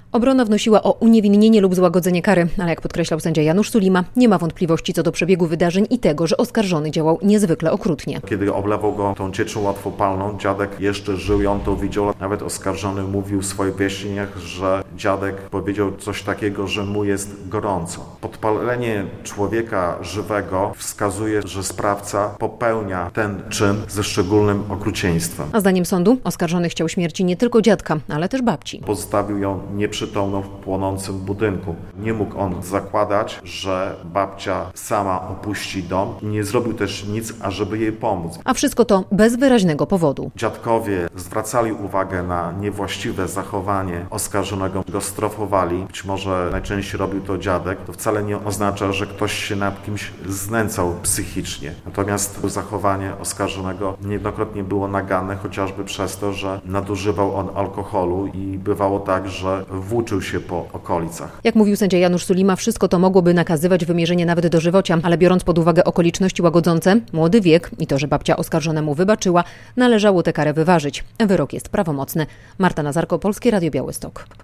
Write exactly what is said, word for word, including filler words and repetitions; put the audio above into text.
Obrona wnosiła o uniewinnienie lub złagodzenie kary, ale jak podkreślał sędzia Janusz Sulima, nie ma wątpliwości co do przebiegu wydarzeń i tego, że oskarżony działał niezwykle okrutnie. Kiedy oblewał go tą cieczą łatwopalną, dziadek jeszcze żył i on to widział. Nawet oskarżony mówił w swoich pieśniach, że dziadek powiedział coś takiego, że mu jest gorąco. Podpalenie człowieka żywego wskazuje, że sprawca popełnia ten czyn ze szczególnym okrucieństwem. A zdaniem sądu oskarżony chciał śmierci nie tylko dziadka, ale też babci. Pozostawił ją nieprzytomną w płonącym budynku. Nie mógł on zakładać, że babcia sama opuści dom i nie zrobił też nic, ażeby jej pomóc. A wszystko to bez wyraźnego powodu. Dziadkowie zwracali uwagę na niewłaściwe zachowanie oskarżonego, go strofowali. Być może najczęściej robił to dziadek. To wcale nie oznacza, że ktoś się nad kimś znęcał psychicznie. Natomiast zachowanie oskarżonego niejednokrotnie było naganne, chociażby przez to, że nadużywał on alkoholu i bywało tak, że włóczył się po okolicach. Jak mówił sędzia Janusz Sulima, wszystko to mogłoby nakazywać wymierzenie nawet dożywocia, ale biorąc pod uwagę okoliczności łagodzące, młody wiek i to, że babcia oskarżonemu wybaczyła, należało tę karę wyważyć. Wyrok jest prawomocny. Marta Nazarko, Polskie Radio Białystok.